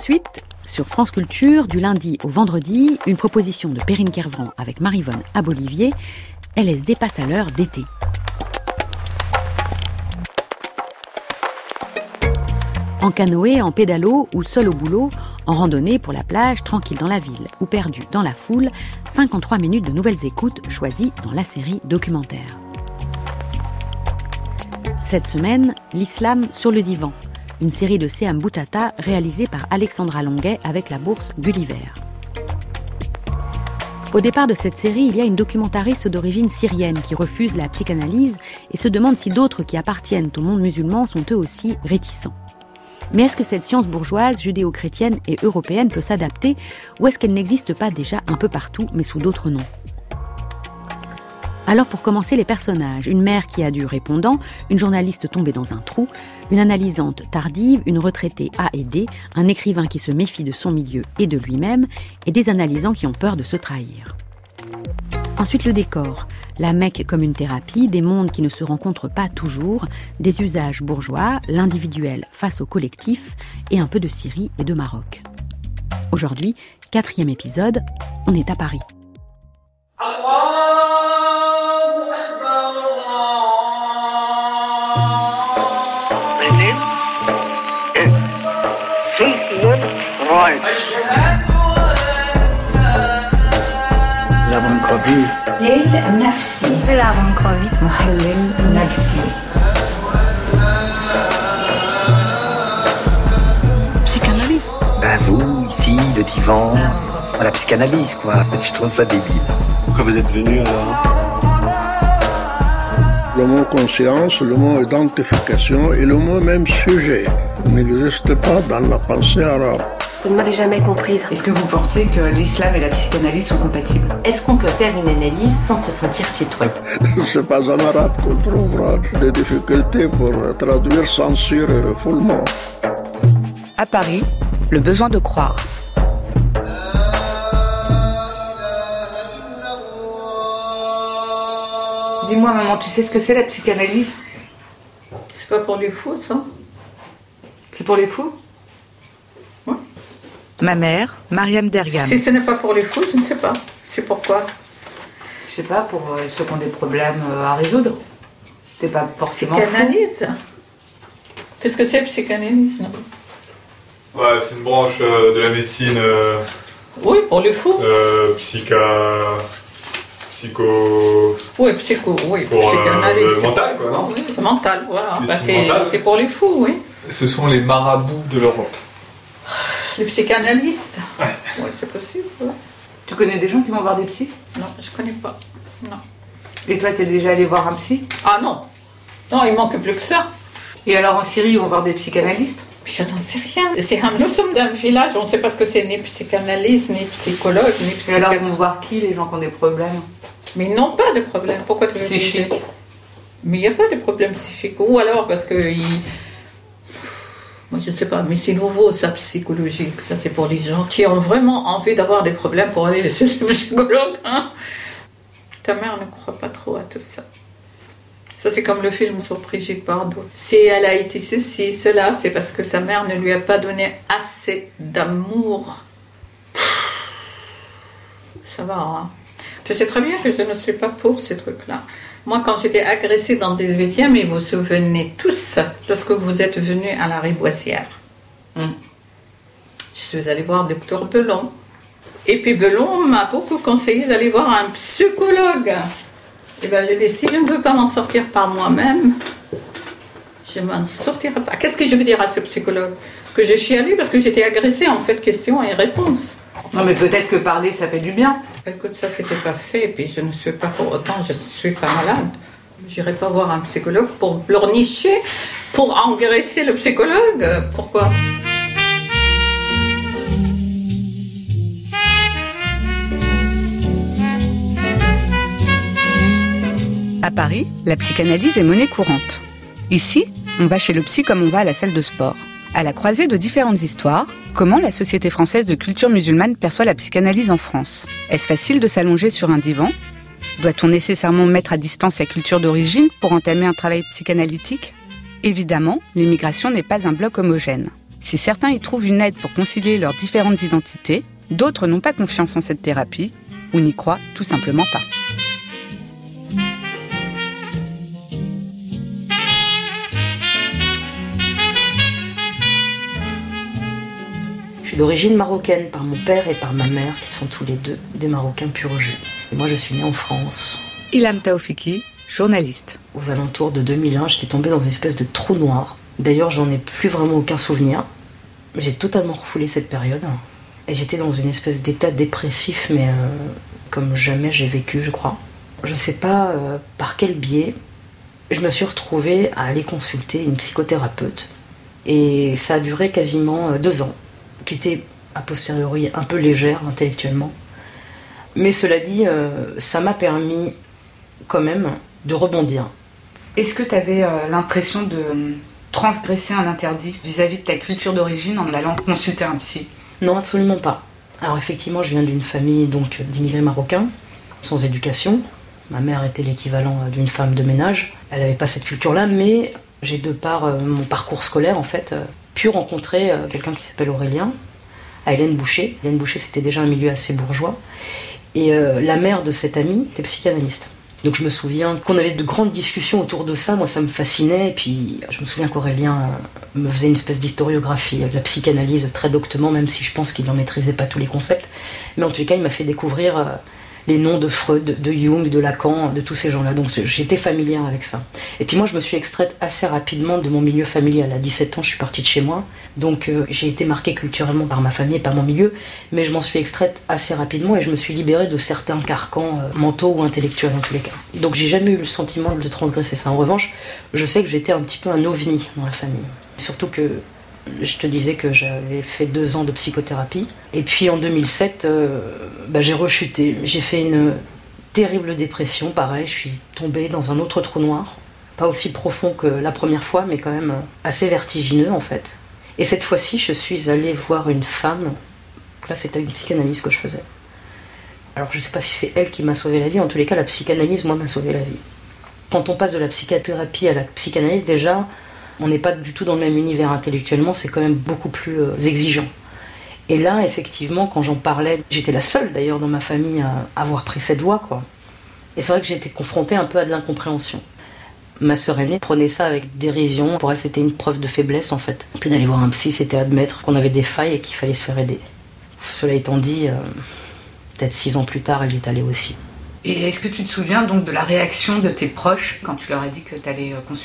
suite, sur France Culture, du lundi au vendredi, une proposition de Perrine Kervran avec Maryvonne Abolivier, LSD passe à l'heure d'été. En canoë, en pédalo ou seul au boulot, en randonnée pour la plage, tranquille dans la ville ou perdu dans la foule, 53 minutes de nouvelles écoutes choisies dans la série documentaire. Cette semaine, l'islam sur le divan, une série de Seham Boutata réalisée par Alexandra Longuet avec la bourse Gulliver. Au départ de cette série, il y a une documentariste d'origine syrienne qui refuse la psychanalyse et se demande si d'autres qui appartiennent au monde musulman sont eux aussi réticents. Mais est-ce que cette science bourgeoise, judéo-chrétienne et européenne peut s'adapter ou est-ce qu'elle n'existe pas déjà un peu partout mais sous d'autres noms ? Alors pour commencer, les personnages, une mère qui a du répondant, une journaliste tombée dans un trou, une analysante tardive, une retraitée A et D, un écrivain qui se méfie de son milieu et de lui-même, et des analysants qui ont peur de se trahir. Ensuite le décor, la Mecque comme une thérapie, des mondes qui ne se rencontrent pas toujours, des usages bourgeois, l'individuel face au collectif, et un peu de Syrie et de Maroc. Aujourd'hui, 4e épisode, on est à Paris. العنقبي النفسي العنقبي محلل نفسي Psychanalyse. Ben vous, ici, le divan, la psychanalyse quoi, je trouve ça débile. Pourquoi vous êtes venu alors ? Le mot conscience, le mot identification et le mot même sujet n'existent pas dans la pensée arabe. Vous ne m'avez jamais comprise. Est-ce que vous pensez que l'islam et la psychanalyse sont compatibles ? Est-ce qu'on peut faire une analyse sans se sentir citoyen ? C'est pas en arabe qu'on trouvera des difficultés pour traduire censure et refoulement. À Paris, le besoin de croire. Dis-moi maman, tu sais ce que c'est la psychanalyse ? C'est pas pour les fous ça ? C'est pour les fous ? Ma mère, Mariam Dergam. Si ce n'est pas pour les fous, je ne sais pas. C'est pourquoi ? Je sais pas, pour ceux qui ont des problèmes à résoudre. T'es pas forcément psychanalyse. Qu'est-ce que c'est psychanalyse ? Ouais, c'est une branche de la médecine. Oui, pour les fous. Psycho. Oui, psycho, oui. Pour psychanalyse. Mental, quoi, non ? Oui, mental, voilà. Bah, mental. C'est pour les fous, oui. Ce sont les marabouts de l'Europe. Les psychanalystes ? Ouais. Oui, c'est possible, ouais. Tu connais des gens qui vont voir des psys ? Non, je connais pas. Non. Et toi, t'es déjà allé voir un psy ? Ah non. Non, il manque plus que ça. Et alors en Syrie, ils vont voir des psychanalystes ? Je n'en sais rien. Nous sommes d'un village, on ne sait pas ce que c'est, ni psychanalyste, ni psychologue, ni psychiatre. Et alors, ils vont voir qui, les gens qui ont des problèmes ? Mais ils n'ont pas de problème. Pourquoi tu veux dire ? Psychique. Mais il n'y a pas de problème psychique. Ou alors parce que... Moi, je ne sais pas, mais c'est nouveau, ça, psychologique. Ça, c'est pour les gens qui ont vraiment envie d'avoir des problèmes pour aller chez le psychologue. Hein. Ta mère ne croit pas trop à tout ça. Ça, c'est comme le film sur Brigitte Bardot. Si elle a été ceci, cela, c'est parce que sa mère ne lui a pas donné assez d'amour. Ça va, hein. Tu sais très bien que je ne suis pas pour ces trucs-là. Moi, quand j'étais agressée dans le 18e, mais vous vous souvenez tous, lorsque vous êtes venus à la Riboisière, je suis allée voir le docteur Belon. Et puis Belon m'a beaucoup conseillé d'aller voir un psychologue. Et bien j'ai dit, si je ne veux pas m'en sortir par moi-même, je ne m'en sortirai pas. Qu'est-ce que je veux dire à ce psychologue ? Que j'ai chialé parce que j'étais agressée, en fait, questions et réponses. Non, mais peut-être que parler, ça fait du bien. Écoute, ça, c'était pas fait, et puis je ne suis pas pour autant, je ne suis pas malade. J'irai pas voir un psychologue pour pleurnicher, pour engraisser le psychologue. Pourquoi ? À Paris, la psychanalyse est monnaie courante. Ici, on va chez le psy comme on va à la salle de sport. À la croisée de différentes histoires, comment la Société française de culture musulmane perçoit la psychanalyse en France ? Est-ce facile de s'allonger sur un divan ? Doit-on nécessairement mettre à distance sa culture d'origine pour entamer un travail psychanalytique ? Évidemment, l'immigration n'est pas un bloc homogène. Si certains y trouvent une aide pour concilier leurs différentes identités, d'autres n'ont pas confiance en cette thérapie ou n'y croient tout simplement pas. Je suis d'origine marocaine par mon père et par ma mère, qui sont tous les deux des Marocains pur jus. Et moi, je suis née en France. Ilham Taoufiki, journaliste. Aux alentours de 2001, j'étais tombée dans une espèce de trou noir. D'ailleurs, j'en ai plus vraiment aucun souvenir. J'ai totalement refoulé cette période. Et j'étais dans une espèce d'état dépressif, mais comme jamais j'ai vécu, je crois. Je sais pas par quel biais, je me suis retrouvée à aller consulter une psychothérapeute. Et ça a duré quasiment 2 ans, qui était a posteriori un peu légère intellectuellement. Mais cela dit, ça m'a permis quand même de rebondir. Est-ce que tu avais l'impression de transgresser un interdit vis-à-vis de ta culture d'origine en allant consulter un psy ? Non, absolument pas. Alors effectivement, je viens d'une famille donc d'immigrés marocains, sans éducation. Ma mère était l'équivalent d'une femme de ménage. Elle n'avait pas cette culture-là, mais j'ai de par mon parcours scolaire en fait pu rencontrer quelqu'un qui s'appelle Aurélien, à Hélène Boucher. Hélène Boucher, c'était déjà un milieu assez bourgeois. Et la mère de cet ami était psychanalyste. Donc je me souviens qu'on avait de grandes discussions autour de ça, moi ça me fascinait, et puis je me souviens qu'Aurélien me faisait une espèce d'historiographie de la psychanalyse très doctement, même si je pense qu'il n'en maîtrisait pas tous les concepts, mais en tout cas il m'a fait découvrir les noms de Freud, de Jung, de Lacan, de tous ces gens-là, donc j'étais familière avec ça. Et puis moi je me suis extraite assez rapidement de mon milieu familial, à 17 ans je suis partie de chez moi, donc j'ai été marquée culturellement par ma famille et par mon milieu, mais je m'en suis extraite assez rapidement et je me suis libérée de certains carcans mentaux ou intellectuels en tous les cas. Donc j'ai jamais eu le sentiment de transgresser ça. En revanche, je sais que j'étais un petit peu un ovni dans la famille. Surtout que je te disais que j'avais fait 2 ans de psychothérapie. Et puis en 2007, j'ai rechuté. J'ai fait une terrible dépression, pareil, je suis tombée dans un autre trou noir. Pas aussi profond que la première fois, mais quand même assez vertigineux en fait. Et cette fois-ci, je suis allée voir une femme. Là, c'était une psychanalyse que je faisais. Alors, je ne sais pas si c'est elle qui m'a sauvé la vie. En tous les cas, la psychanalyse, moi, m'a sauvé la vie. Quand on passe de la psychothérapie à la psychanalyse, déjà, on n'est pas du tout dans le même univers intellectuellement. C'est quand même beaucoup plus exigeant. Et là, effectivement, quand j'en parlais, j'étais la seule, d'ailleurs, dans ma famille à avoir pris cette voie, quoi. Et c'est vrai que j'ai été confrontée un peu à de l'incompréhension. Ma sœur aînée prenait ça avec dérision. Pour elle, c'était une preuve de faiblesse, en fait. Que d'aller voir un psy, c'était admettre qu'on avait des failles et qu'il fallait se faire aider. Cela étant dit, peut-être 6 ans plus tard, elle y est allée aussi. Et est-ce que tu te souviens donc de la réaction de tes proches quand tu leur as dit que tu allais consulter ?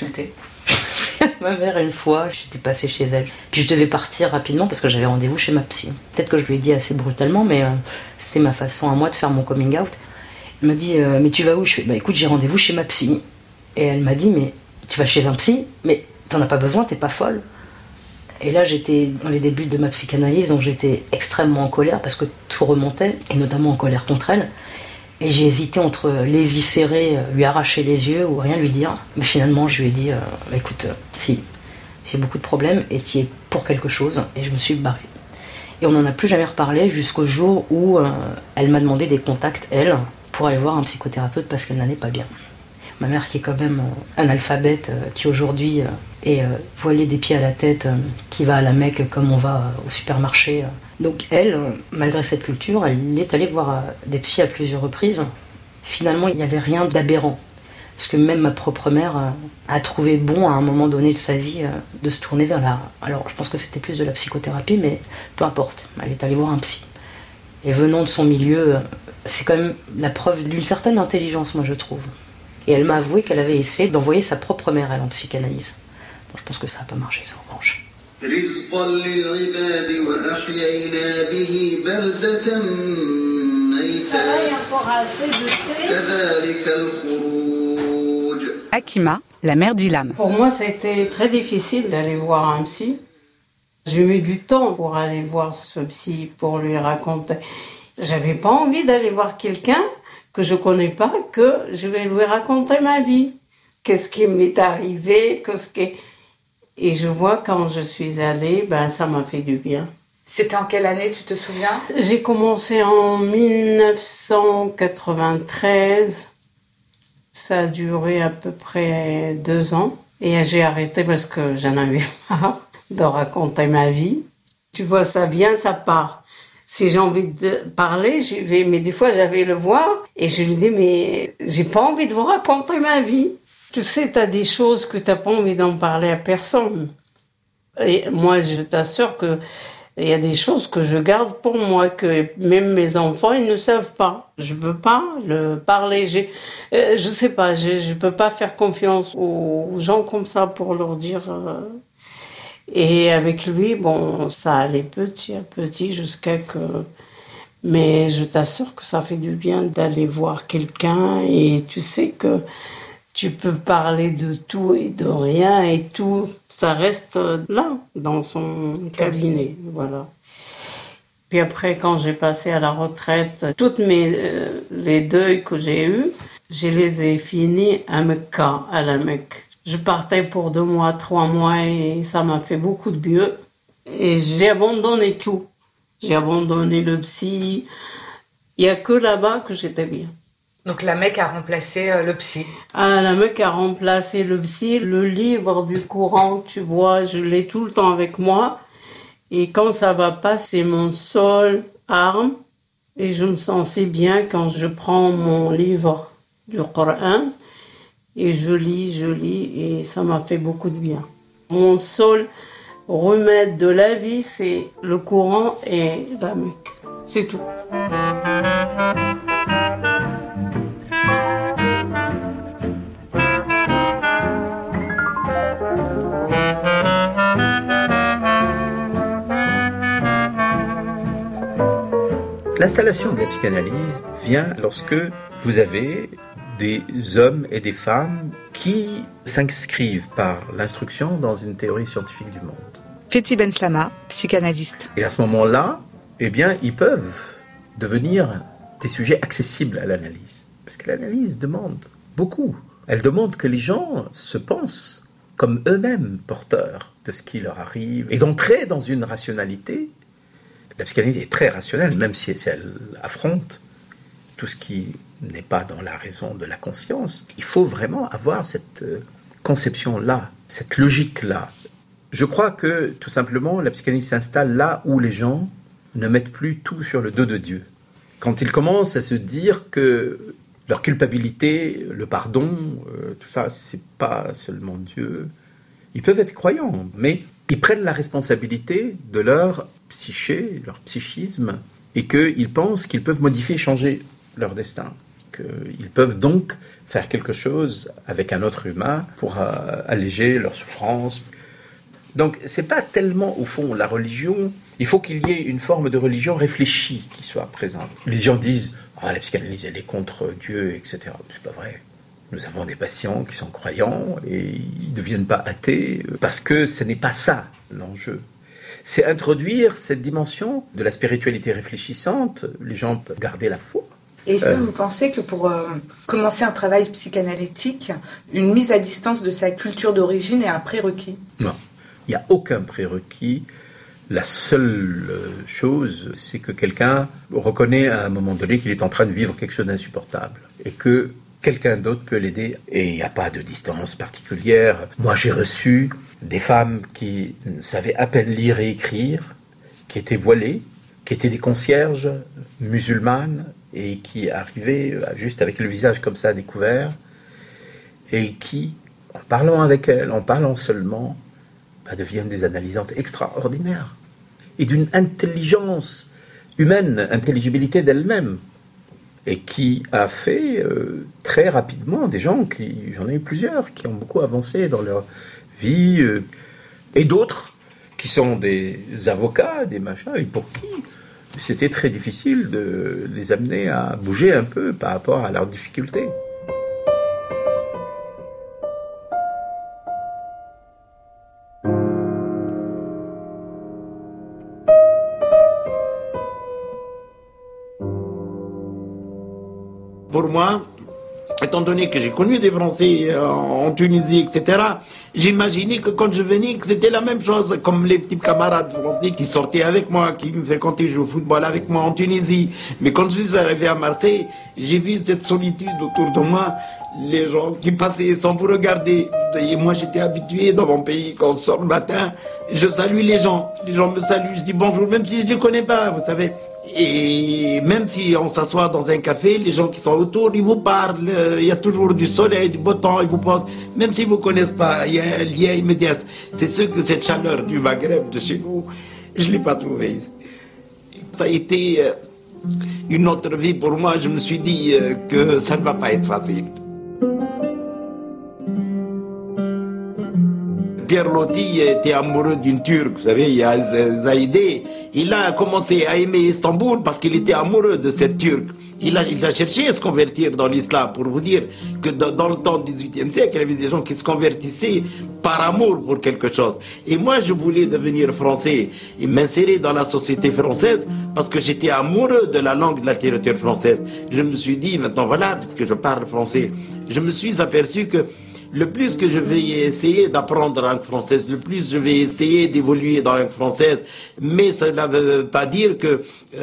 Ma mère, une fois, j'étais passée chez elle. Puis je devais partir rapidement parce que j'avais rendez-vous chez ma psy. Peut-être que je lui ai dit assez brutalement, mais c'était ma façon à moi de faire mon coming out. Elle m'a dit « Mais tu vas où ?» Je fais « Écoute, j'ai rendez-vous chez ma psy. » Et elle m'a dit « Mais tu vas chez un psy ? Mais t'en as pas besoin, t'es pas folle ?» Et là, j'étais dans les débuts de ma psychanalyse, donc j'étais extrêmement en colère parce que tout remontait, et notamment en colère contre elle. Et j'ai hésité entre l'éviscérer, lui arracher les yeux ou rien lui dire. Mais finalement, je lui ai dit écoute, si, j'ai beaucoup de problèmes et tu es pour quelque chose. Et je me suis barrée. Et on n'en a plus jamais reparlé jusqu'au jour où elle m'a demandé des contacts, elle, pour aller voir un psychothérapeute parce qu'elle n'allait pas bien. Ma mère, qui est quand même analphabète, qui aujourd'hui est voilée des pieds à la tête, qui va à la Mecque comme on va au supermarché. Donc elle, malgré cette culture, elle est allée voir des psys à plusieurs reprises. Finalement, il n'y avait rien d'aberrant. Parce que même ma propre mère a trouvé bon, à un moment donné de sa vie, de se tourner vers la... Alors, je pense que c'était plus de la psychothérapie, mais peu importe. Elle est allée voir un psy. Et venant de son milieu, c'est quand même la preuve d'une certaine intelligence, moi, je trouve. Et elle m'a avoué qu'elle avait essayé d'envoyer sa propre mère, elle, en psychanalyse. Bon, je pense que ça n'a pas marché, ça, en revanche. Hakima, la mère d'Ilham. Pour moi, ça a été très difficile d'aller voir un psy. J'ai mis du temps pour aller voir ce psy, pour lui raconter. J'avais pas envie d'aller voir quelqu'un que je connais pas, que je vais lui raconter ma vie. Qu'est-ce qui m'est arrivé, Et je vois quand je suis allée, ça m'a fait du bien. C'était en quelle année, tu te souviens ? J'ai commencé en 1993. Ça a duré à peu près 2 ans. Et j'ai arrêté parce que j'en avais marre. de raconter ma vie. Tu vois, ça vient, ça part. Si j'ai envie de parler, j'y vais. Mais des fois, j'avais le voir et je lui dis, mais j'ai pas envie de vous raconter ma vie. Tu sais, t'as des choses que t'as pas envie d'en parler à personne. Et moi, je t'assure que il y a des choses que je garde pour moi, que même mes enfants, ils ne savent pas. Je peux pas le parler. Je sais pas, je peux pas faire confiance aux gens comme ça pour leur dire. Et avec lui, bon, ça allait petit à petit jusqu'à que. Mais je t'assure que ça fait du bien d'aller voir quelqu'un et tu sais que tu peux parler de tout et de rien et tout, ça reste là, dans son cabinet, voilà. Puis après, quand j'ai passé à la retraite, toutes les deuils que j'ai eus, je les ai finis à Mecca, à la Mecque. Je partais pour 2 mois, 3 mois et ça m'a fait beaucoup de bien. Et j'ai abandonné tout. J'ai abandonné le psy. Il n'y a que là-bas que j'étais bien. Donc la Mecque a remplacé le psy. Ah, la Mecque a remplacé le psy. Le livre du Coran, tu vois, je l'ai tout le temps avec moi. Et quand ça va pas, c'est mon seul arme. Et je me sens si bien quand je prends mon livre du Coran et je lis et ça m'a fait beaucoup de bien. Mon seul remède de la vie, c'est le Coran et la Mecque. C'est tout. L'installation de la psychanalyse vient lorsque vous avez des hommes et des femmes qui s'inscrivent par l'instruction dans une théorie scientifique du monde. Fethi Benslama, psychanalyste. Et à ce moment-là, eh bien, ils peuvent devenir des sujets accessibles à l'analyse. Parce que l'analyse demande beaucoup. Elle demande que les gens se pensent comme eux-mêmes porteurs de ce qui leur arrive et d'entrer dans une rationalité. La psychanalyse est très rationnelle, même si elle affronte tout ce qui n'est pas dans la raison de la conscience. Il faut vraiment avoir cette conception-là, cette logique-là. Je crois que, tout simplement, la psychanalyse s'installe là où les gens ne mettent plus tout sur le dos de Dieu. Quand ils commencent à se dire que leur culpabilité, le pardon, tout ça, c'est pas seulement Dieu. Ils peuvent être croyants, mais ils prennent la responsabilité de leur psyché, leur psychisme, et qu'ils pensent qu'ils peuvent modifier, changer leur destin. Qu'ils peuvent donc faire quelque chose avec un autre humain pour alléger leur souffrance. Donc, c'est pas tellement, au fond, la religion. Il faut qu'il y ait une forme de religion réfléchie qui soit présente. Les gens disent « Ah, la psychanalyse, elle est contre Dieu, etc. » C'est pas vrai. Nous avons des patients qui sont croyants et ils ne deviennent pas athées parce que ce n'est pas ça l'enjeu. C'est introduire cette dimension de la spiritualité réfléchissante. Les gens peuvent garder la foi. Et est-ce que vous pensez que pour commencer un travail psychanalytique, une mise à distance de sa culture d'origine est un prérequis ? Non, il n'y a aucun prérequis. La seule chose, c'est que quelqu'un reconnaît à un moment donné qu'il est en train de vivre quelque chose d'insupportable et que quelqu'un d'autre peut l'aider et il n'y a pas de distance particulière. Moi, j'ai reçu des femmes qui savaient à peine lire et écrire, qui étaient voilées, qui étaient des concierges musulmanes et qui arrivaient juste avec le visage comme ça découvert et qui, en parlant avec elles, en parlant seulement, deviennent des analysantes extraordinaires et d'une intelligence humaine, intelligibilité d'elles-mêmes. Et qui a fait très rapidement des gens j'en ai eu plusieurs, qui ont beaucoup avancé dans leur vie, et d'autres qui sont des avocats, des machins, et pour qui c'était très difficile de les amener à bouger un peu par rapport à leurs difficultés. Pour moi, étant donné que j'ai connu des Français en Tunisie, etc., j'imaginais que quand je venais, que c'était la même chose, comme les petits camarades français qui sortaient avec moi, qui me fréquentaient jouer au football avec moi en Tunisie. Mais quand je suis arrivé à Marseille, j'ai vu cette solitude autour de moi, les gens qui passaient sans vous regarder. Et moi, j'étais habitué dans mon pays, quand on sort le matin, je salue les gens me saluent, je dis bonjour, même si je ne les connais pas, vous savez. Et même si on s'assoit dans un café, les gens qui sont autour, ils vous parlent, il y a toujours du soleil, du beau temps, ils vous posent, même s'ils ne vous connaissent pas, il y a un lien immédiat. C'est sûr que cette chaleur du Maghreb, de chez nous, je ne l'ai pas trouvée ici. Ça a été une autre vie pour moi, je me suis dit que ça ne va pas être facile. Pierre Loti était amoureux d'une Turque, vous savez, il y a Zaïdé. Il a commencé à aimer Istanbul parce qu'il était amoureux de cette Turque. Il a cherché à se convertir dans l'islam, pour vous dire que dans le temps du XVIIIe siècle, il y avait des gens qui se convertissaient par amour pour quelque chose. Et moi, je voulais devenir français et m'insérer dans la société française parce que j'étais amoureux de la langue de la littérature française. Je me suis dit, maintenant voilà, puisque je parle français, je me suis aperçu que le plus que je vais essayer d'apprendre la langue française, le plus je vais essayer d'évoluer dans la langue française, mais cela ne veut pas dire que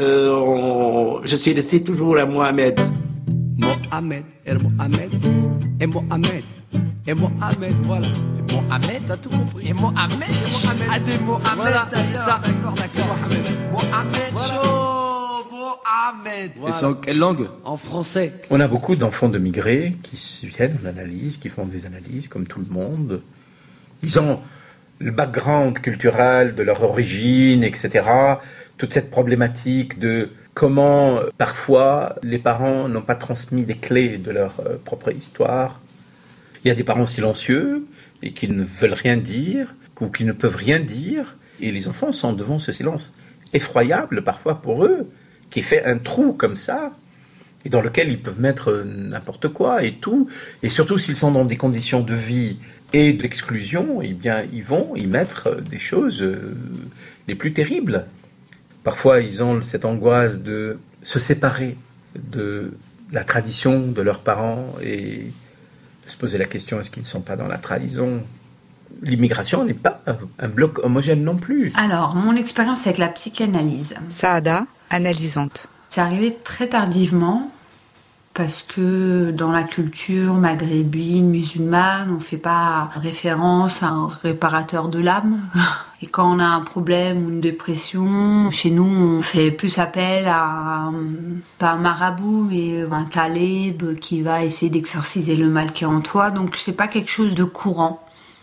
je suis resté toujours à Mohamed. Mohamed, Mohamed, et Mohamed, et Mohamed, voilà. Et Mohamed, t'as tout compris. Et Mohamed, c'est Mohamed. Ah, des Mohamed, voilà, c'est ça. D'accord, c'est Mohamed. Mohamed, voilà. Mohamed. Voilà. Et c'est en quelle langue? En français. On a beaucoup d'enfants de migrés qui viennent en analyse, qui font des analyses comme tout le monde. Ils ont le background culturel de leur origine, etc. Toute cette problématique de comment parfois les parents n'ont pas transmis des clés de leur propre histoire. Il y a des parents silencieux et qui ne veulent rien dire ou qui ne peuvent rien dire. Et les enfants sont devant ce silence effroyable parfois pour eux, qui fait un trou comme ça, et dans lequel ils peuvent mettre n'importe quoi et tout. Et surtout s'ils sont dans des conditions de vie et d'exclusion, eh bien ils vont y mettre des choses les plus terribles. Parfois ils ont cette angoisse de se séparer de la tradition de leurs parents et de se poser la question, est-ce qu'ils ne sont pas dans la trahison? L'immigration n'est pas un bloc homogène non plus. Alors, mon expérience avec la psychanalyse. Saada, analysante. C'est arrivé très tardivement parce que dans la culture maghrébine, musulmane, on ne fait pas référence à un réparateur de l'âme. Et quand on a un problème ou une dépression, chez nous, on fait plus appel à, pas un marabout, mais un talib qui va essayer d'exorciser le mal qui est en toi. Donc, c'est pas quelque chose de courant.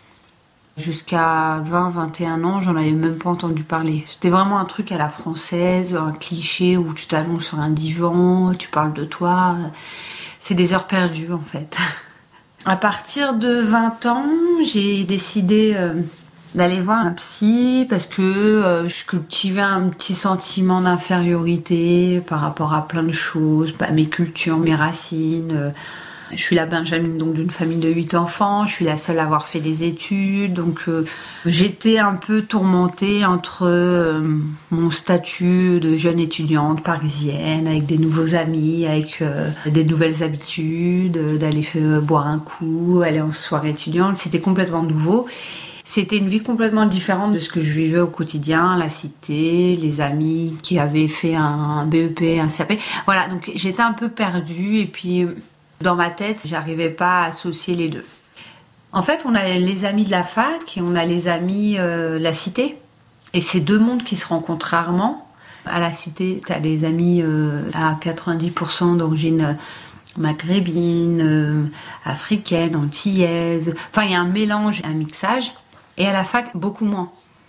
Jusqu'à 20-21 ans, j'en avais même pas entendu parler. C'était vraiment un truc à la française, un cliché où tu t'allonges sur un divan, tu parles de toi. C'est des heures perdues en fait. À partir de 20 ans, j'ai décidé d'aller voir un psy parce que je cultivais un petit sentiment d'infériorité par rapport à plein de choses, mes cultures, mes racines. Je suis la Benjamine donc d'une famille de 8 enfants, je suis la seule à avoir fait des études, donc j'étais un peu tourmentée entre mon statut de jeune étudiante parisienne, avec des nouveaux amis, avec des nouvelles habitudes, d'aller boire un coup, aller en soirée étudiante, c'était complètement nouveau. C'était une vie complètement différente de ce que je vivais au quotidien, la cité, les amis qui avaient fait un BEP, un CAP. Voilà, donc j'étais un peu perdue et puis dans ma tête, j'arrivais pas à associer les deux. En fait, on a les amis de la fac et on a les amis de la cité. Et c'est deux mondes qui se rencontrent rarement. À la cité, tu as des amis à 90% d'origine maghrébine, africaine, antillaise. Enfin, il y a un mélange, un mixage. Et à la fac, beaucoup moins.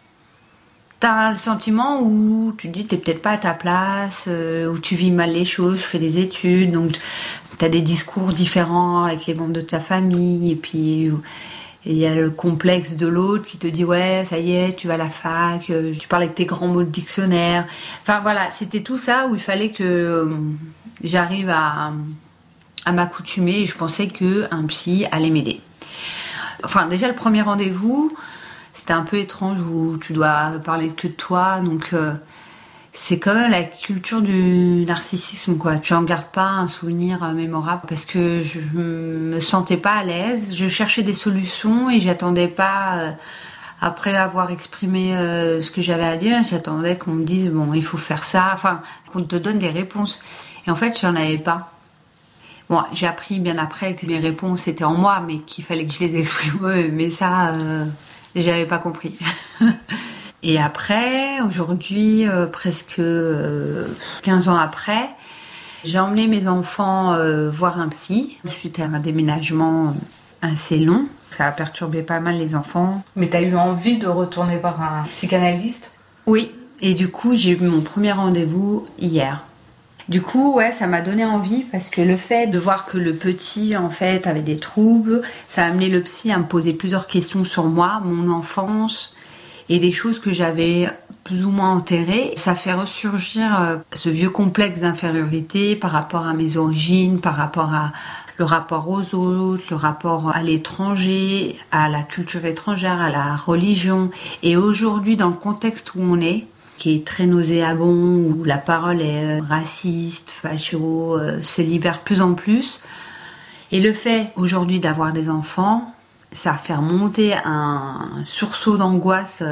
T'as le sentiment où tu te dis t'es peut-être pas à ta place, où tu vis mal les choses, je fais des études, donc t'as des discours différents avec les membres de ta famille, et puis il y a le complexe de l'autre qui te dit ouais ça y est tu vas à la fac, tu parles avec tes grands mots de dictionnaire. Enfin voilà, c'était tout ça où il fallait que j'arrive à m'accoutumer et je pensais qu'un psy allait m'aider. Enfin déjà le premier rendez-vous, c'était un peu étrange où tu dois parler que de toi, donc C'est quand même la culture du narcissisme, quoi. Tu en gardes pas un souvenir mémorable parce que je me sentais pas à l'aise. Je cherchais des solutions et j'attendais pas, après avoir exprimé ce que j'avais à dire, j'attendais qu'on me dise, bon, il faut faire ça, enfin, qu'on te donne des réponses. Et en fait, j'en avais pas. Bon, j'ai appris bien après que mes réponses étaient en moi, mais qu'il fallait que je les exprime, mais ça, j'avais pas compris. Et après, aujourd'hui, presque 15 ans après, j'ai emmené mes enfants voir un psy suite à un déménagement assez long. Ça a perturbé pas mal les enfants. Mais t'as eu envie de retourner voir un psychanalyste ? Oui, et du coup, j'ai eu mon premier rendez-vous hier. Du coup, ouais, ça m'a donné envie parce que le fait de voir que le petit, en fait, avait des troubles, ça a amené le psy à me poser plusieurs questions sur moi, mon enfance et des choses que j'avais plus ou moins enterrées. Ça fait ressurgir ce vieux complexe d'infériorité par rapport à mes origines, par rapport à le rapport aux autres, le rapport à l'étranger, à la culture étrangère, à la religion. Et aujourd'hui, dans le contexte où on est, qui est très nauséabond, où la parole est raciste, facho, se libère de plus en plus. Et le fait aujourd'hui d'avoir des enfants, ça fait remonter un sursaut d'angoisse.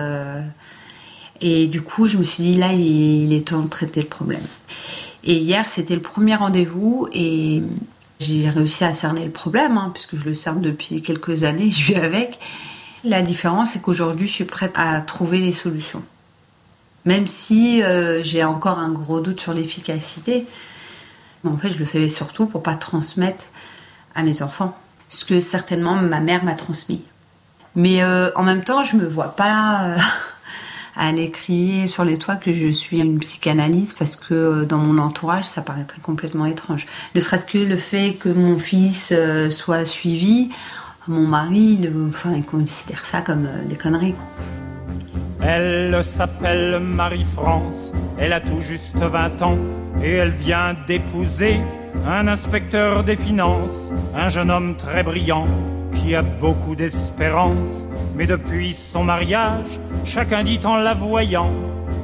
Et du coup, je me suis dit, là, il est temps de traiter le problème. Et hier, c'était le premier rendez-vous et j'ai réussi à cerner le problème, puisque je le cerne depuis quelques années, je vis avec. La différence, c'est qu'aujourd'hui, je suis prête à trouver les solutions. Même si j'ai encore un gros doute sur l'efficacité, mais en fait, je le fais surtout pour pas transmettre à mes enfants ce que certainement ma mère m'a transmis. Mais en même temps, je me vois pas aller crier sur les toits que je suis une psychanalyste parce que dans mon entourage, ça paraîtrait complètement étrange. Ne serait-ce que le fait que mon fils soit suivi, mon mari, il considère ça comme des conneries, quoi. Elle s'appelle Marie-France, elle a tout juste 20 ans et elle vient d'épouser un inspecteur des finances, un jeune homme très brillant qui a beaucoup d'espérance. Mais depuis son mariage, chacun dit en la voyant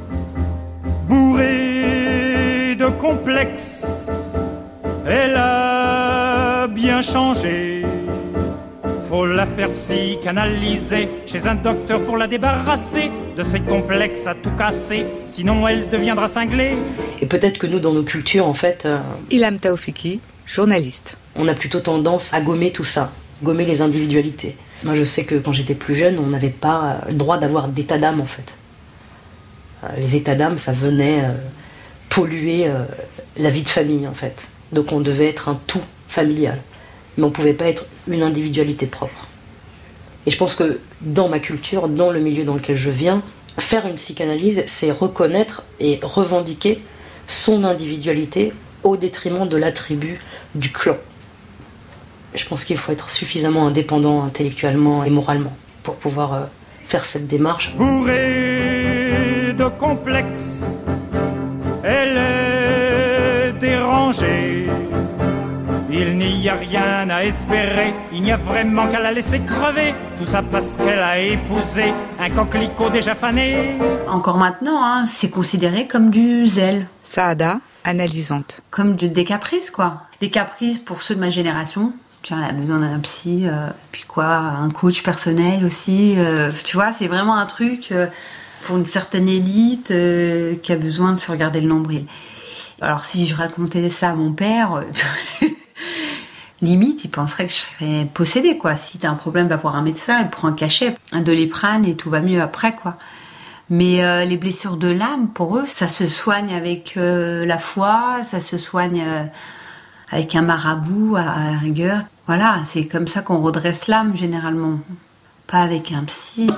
bourrée de complexes, elle a bien changé. Faut la faire psychanalyser chez un docteur pour la débarrasser de ses complexes à tout casser, sinon elle deviendra cinglée. Et peut-être que nous, dans nos cultures, en fait... Ilham Taoufiki, journaliste. On a plutôt tendance à gommer tout ça, gommer les individualités. Moi, je sais que quand j'étais plus jeune, on n'avait pas le droit d'avoir d'état d'âme, en fait. Les états d'âme, ça venait polluer la vie de famille, en fait. Donc on devait être un tout familial. Mais on ne pouvait pas être une individualité propre. Et je pense que dans ma culture, dans le milieu dans lequel je viens, faire une psychanalyse, c'est reconnaître et revendiquer son individualité au détriment de la tribu, du clan. Je pense qu'il faut être suffisamment indépendant intellectuellement et moralement pour pouvoir faire cette démarche. Bourrée de complexes, elle est dérangée. Il n'y a rien à espérer, il n'y a vraiment qu'à la laisser crever. Tout ça parce qu'elle a épousé un coquelicot déjà fané. Encore maintenant, c'est considéré comme du zèle. Saada, analysante. Comme des caprices, quoi. Des caprices pour ceux de ma génération. Tiens, elle a besoin d'un psy, puis quoi, un coach personnel aussi. Tu vois, c'est vraiment un truc pour une certaine élite qui a besoin de se regarder le nombril. Alors si je racontais ça à mon père... Limite, il penserait que je serais possédée, quoi. Si t'as un problème, va voir un médecin, il prend un cachet, un Doliprane et tout va mieux après, quoi. Mais les blessures de l'âme, pour eux, ça se soigne avec la foi, ça se soigne avec un marabout à la rigueur. Voilà, c'est comme ça qu'on redresse l'âme, généralement. Pas avec un psy.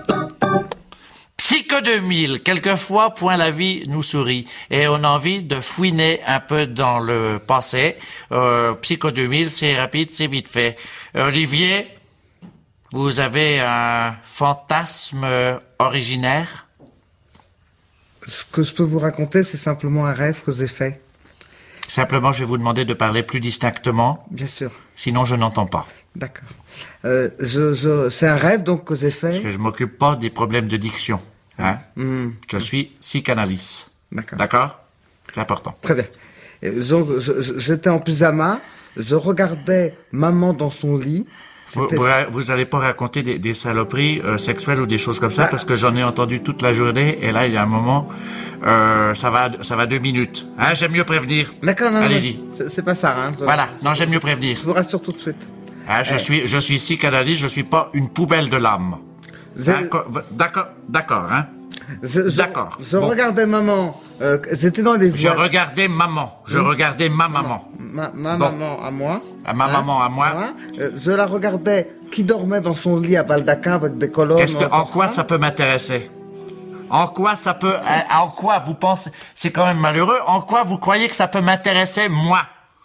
Psycho 2000, quelquefois, point la vie nous sourit et on a envie de fouiner un peu dans le passé. Psycho 2000, c'est rapide, c'est vite fait. Olivier, vous avez un fantasme originaire? Ce que je peux vous raconter, c'est simplement un rêve que j'ai fait. Simplement, je vais vous demander de parler plus distinctement. Bien sûr. Sinon, je n'entends pas. D'accord. C'est un rêve donc que j'ai fait. Parce que je m'occupe pas des problèmes de diction. Hein? Je suis psychanalyste. D'accord? C'est important. Très bien. Donc, j'étais en pyjama, je regardais maman dans son lit. Vous allez pas raconter des saloperies sexuelles ou des choses comme ça, parce que j'en ai entendu toute la journée, et là, il y a un moment, ça va 2 minutes. Hein, j'aime mieux prévenir. D'accord, non, allez-y. C'est pas ça, hein. Voilà, non, j'aime mieux prévenir. Je vous rassure tout de suite. Hein, je suis psychanalyste, je suis pas une poubelle de l'âme. D'accord, hein. D'accord. Je regardais maman. J'étais dans les voies. Je regardais maman. Ma maman. Ma maman à moi. Ma maman à moi. Je la regardais qui dormait dans son lit à baldaquin avec des colonnes. En quoi ça peut m'intéresser? En quoi vous pensez? C'est quand même malheureux. En quoi vous croyez que ça peut m'intéresser, moi?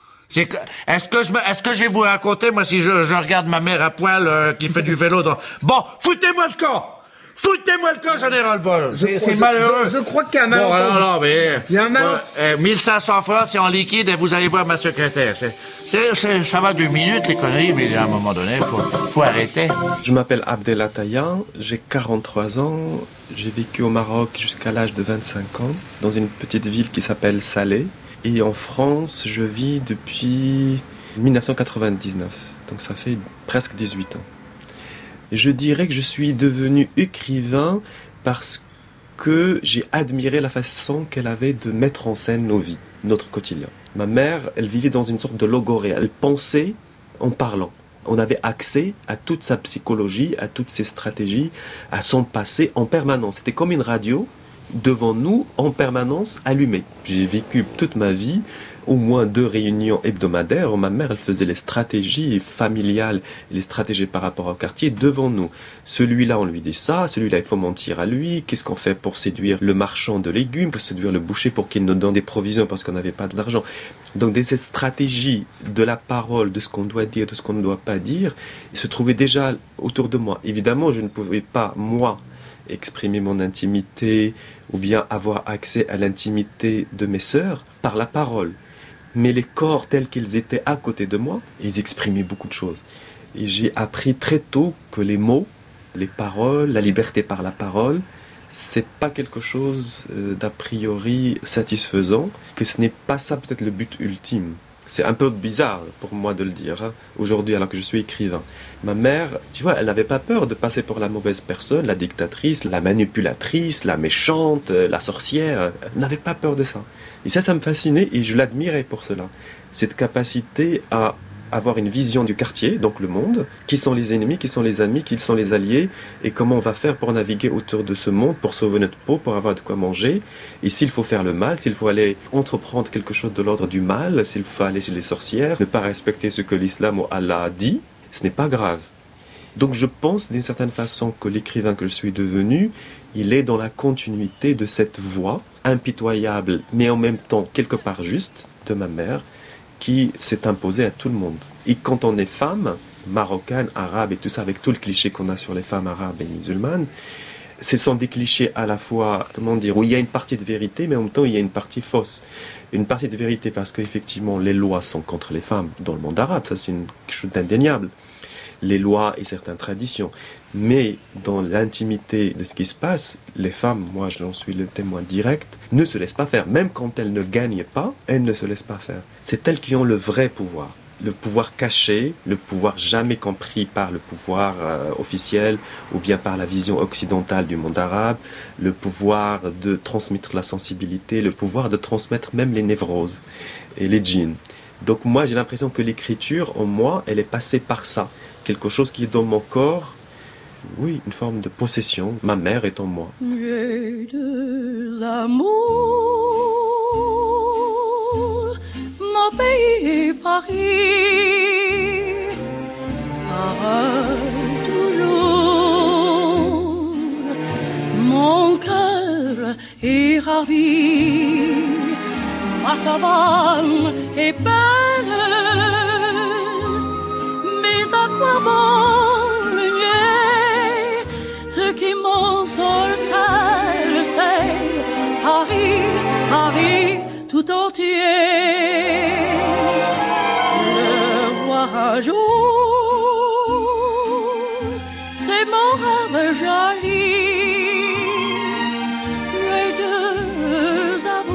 Est-ce que je vais vous raconter, moi, si je regarde ma mère à poil qui fait du vélo dans... Bon, foutez-moi le camp! Foutez-moi le camp, j'en ai ras-le-bol. C'est malheureux. Je crois qu'il y a un malentendu. Bon, non, mais... Il y a un malentendu. 1500 francs, c'est en liquide, et vous allez voir ma secrétaire. Ça va 2 minutes, les conneries, mais à un moment donné, faut arrêter. Je m'appelle Abdelataya, j'ai 43 ans. J'ai vécu au Maroc jusqu'à l'âge de 25 ans, dans une petite ville qui s'appelle Salé. Et en France, je vis depuis 1999. Donc ça fait presque 18 ans. Je dirais que je suis devenu écrivain parce que j'ai admiré la façon qu'elle avait de mettre en scène nos vies, notre quotidien. Ma mère, elle vivait dans une sorte de logorée. Elle pensait en parlant. On avait accès à toute sa psychologie, à toutes ses stratégies, à son passé en permanence. C'était comme une radio devant nous en permanence allumée. J'ai vécu toute ma vie au moins 2 réunions hebdomadaires où ma mère elle faisait les stratégies familiales et les stratégies par rapport au quartier devant nous. Celui-là on lui dit ça, celui-là il faut mentir à lui, qu'est-ce qu'on fait pour séduire le marchand de légumes, pour séduire le boucher pour qu'il nous donne des provisions parce qu'on n'avait pas d'argent. Donc ces stratégies de la parole, de ce qu'on doit dire, de ce qu'on ne doit pas dire, se trouvaient déjà autour de moi. Évidemment je ne pouvais pas moi exprimer mon intimité ou bien avoir accès à l'intimité de mes sœurs par la parole. Mais les corps tels qu'ils étaient à côté de moi, ils exprimaient beaucoup de choses. Et j'ai appris très tôt que les mots, les paroles, la liberté par la parole, c'est pas quelque chose d'a priori satisfaisant, que ce n'est pas ça peut-être le but ultime. C'est un peu bizarre pour moi de le dire, hein, aujourd'hui alors que je suis écrivain. Ma mère, tu vois, elle n'avait pas peur de passer pour la mauvaise personne, la dictatrice, la manipulatrice, la méchante, la sorcière. Elle n'avait pas peur de ça. Et ça me fascinait et je l'admirais pour cela. Cette capacité à avoir une vision du quartier, donc le monde, qui sont les ennemis, qui sont les amis, qui sont les alliés, et comment on va faire pour naviguer autour de ce monde, pour sauver notre peau, pour avoir de quoi manger, et s'il faut faire le mal, s'il faut aller entreprendre quelque chose de l'ordre du mal, s'il faut aller chez les sorcières, ne pas respecter ce que l'islam ou Allah dit, ce n'est pas grave. Donc je pense d'une certaine façon que l'écrivain que je suis devenu, il est dans la continuité de cette voie impitoyable, mais en même temps quelque part juste, de ma mère, qui s'est imposée à tout le monde. Et quand on est femme, marocaine, arabe et tout ça, avec tout le cliché qu'on a sur les femmes arabes et musulmanes, ce sont des clichés à la fois, comment dire, où il y a une partie de vérité, mais en même temps il y a une partie fausse. Une partie de vérité parce qu'effectivement les lois sont contre les femmes dans le monde arabe, ça c'est quelque chose d'indéniable. Les lois et certaines traditions. Mais dans l'intimité de ce qui se passe, les femmes, moi j'en suis le témoin direct, ne se laissent pas faire. Même quand elles ne gagnent pas, elles ne se laissent pas faire. C'est elles qui ont le vrai pouvoir. Le pouvoir caché, le pouvoir jamais compris par le pouvoir officiel ou bien par la vision occidentale du monde arabe, le pouvoir de transmettre la sensibilité, le pouvoir de transmettre même les névroses et les djinns. Donc moi j'ai l'impression que l'écriture en moi, elle est passée par ça. Quelque chose qui est dans mon corps, oui, une forme de possession. Ma mère est en moi. J'ai 2 amours, mon pays et Paris, pareil toujours, mon cœur est ravi, ma savane est belle, mais à quoi bon le nier? Ce qui m'ensorcelle, c'est Paris, Paris tout entier. Le voir un jour, c'est mon rêve joli. Les 2 amours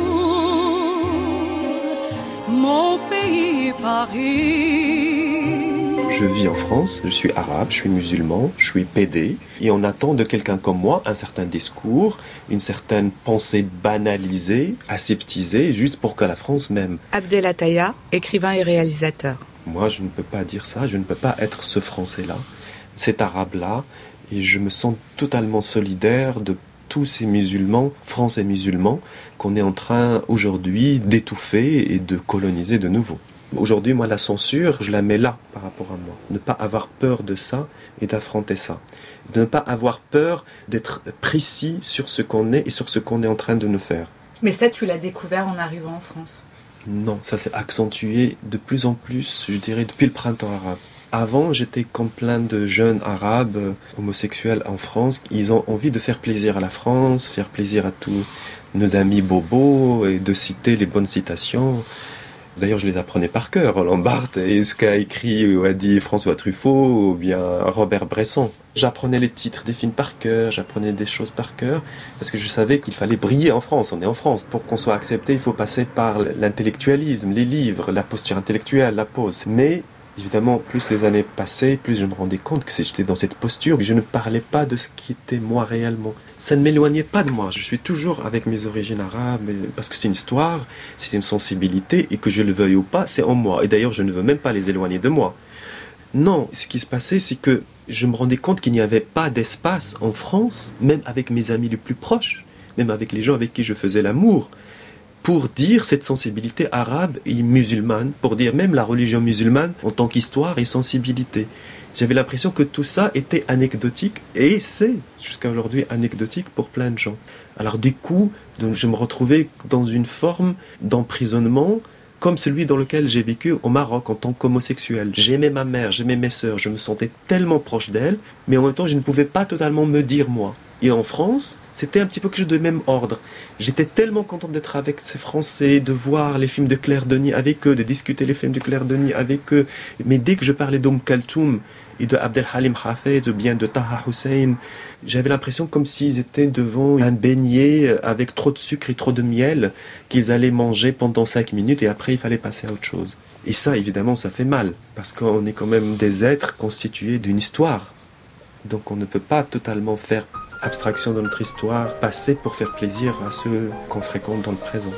Je vis en France, je suis arabe, je suis musulman, je suis pédé, et on attend de quelqu'un comme moi un certain discours, une certaine pensée banalisée, aseptisée, juste pour que la France m'aime. Abdel Attaya, écrivain et réalisateur. Moi, je ne peux pas dire ça, je ne peux pas être ce Français-là, cet arabe-là, et je me sens totalement solidaire de tous ces musulmans, français musulmans, qu'on est en train aujourd'hui d'étouffer et de coloniser de nouveau. Aujourd'hui, moi, la censure, je la mets là par rapport à moi. Ne pas avoir peur de ça et d'affronter ça. De ne pas avoir peur d'être précis sur ce qu'on est et sur ce qu'on est en train de nous faire. Mais ça, tu l'as découvert en arrivant en France? Non, ça s'est accentué de plus en plus, je dirais, depuis le printemps arabe. Avant, j'étais comme plein de jeunes arabes homosexuels en France. Ils ont envie de faire plaisir à la France, faire plaisir à tous nos amis bobos et de citer les bonnes citations. D'ailleurs, je les apprenais par cœur, Roland Barthes et ce qu'a écrit ou a dit François Truffaut ou bien Robert Bresson. J'apprenais les titres des films par cœur, j'apprenais des choses par cœur, parce que je savais qu'il fallait briller en France. On est en France. Pour qu'on soit accepté, il faut passer par l'intellectualisme, les livres, la posture intellectuelle, la pose. Mais évidemment, plus les années passaient, plus je me rendais compte que j'étais dans cette posture, que je ne parlais pas de ce qui était moi réellement. Ça ne m'éloignait pas de moi. Je suis toujours avec mes origines arabes, parce que c'est une histoire, c'est une sensibilité, et que je le veuille ou pas, c'est en moi. Et d'ailleurs, je ne veux même pas les éloigner de moi. Non, ce qui se passait, c'est que je me rendais compte qu'il n'y avait pas d'espace en France, même avec mes amis les plus proches, même avec les gens avec qui je faisais l'amour, pour dire cette sensibilité arabe et musulmane, pour dire même la religion musulmane en tant qu'histoire et sensibilité. J'avais l'impression que tout ça était anecdotique, et c'est jusqu'à aujourd'hui anecdotique pour plein de gens. Alors du coup, je me retrouvais dans une forme d'emprisonnement, comme celui dans lequel j'ai vécu au Maroc en tant qu'homosexuel. J'aimais ma mère, j'aimais mes sœurs, je me sentais tellement proche d'elles, mais en même temps je ne pouvais pas totalement me dire moi. Et en France, c'était un petit peu quelque chose de même ordre. J'étais tellement content d'être avec ces Français, de voir les films de Claire Denis avec eux, de discuter les films de Claire Denis avec eux. Mais dès que je parlais Kaltoum et de Abdel Halim Hafez ou bien de Taha Hussein, j'avais l'impression comme s'ils étaient devant un beignet avec trop de sucre et trop de miel qu'ils allaient manger pendant 5 minutes et après il fallait passer à autre chose. Et ça, évidemment, ça fait mal parce qu'on est quand même des êtres constitués d'une histoire. Donc on ne peut pas totalement faire abstraction de notre histoire passée pour faire plaisir à ceux qu'on fréquente dans le présent.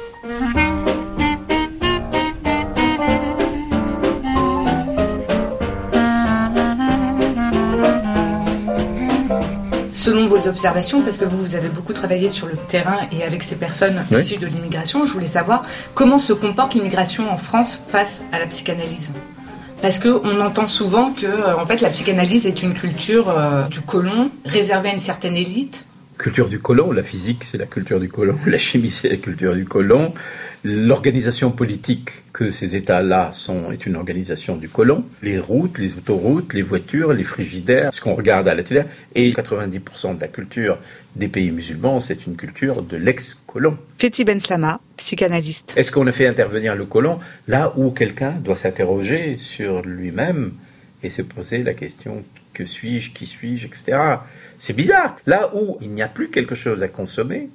Selon vos observations, parce que vous avez beaucoup travaillé sur le terrain et avec ces personnes issues de l'immigration, je voulais savoir comment se comporte l'immigration en France face à la psychanalyse. Parce qu'on entend souvent que en fait, la psychanalyse est une culture du colon, réservée à une certaine élite. Culture du colon, la physique c'est la culture du colon, la chimie c'est la culture du colon, l'organisation politique que ces États-là est une organisation du colon, les routes, les autoroutes, les voitures, les frigidaires, ce qu'on regarde à la télé, et 90% de la culture des pays musulmans, c'est une culture de l'ex-colon. Fethi Benslama, psychanalyste. Est-ce qu'on a fait intervenir le colon là où quelqu'un doit s'interroger sur lui-même et se poser la question « que suis-je, qui suis-je », etc. C'est bizarre. Là où il n'y a plus quelque chose à consommer,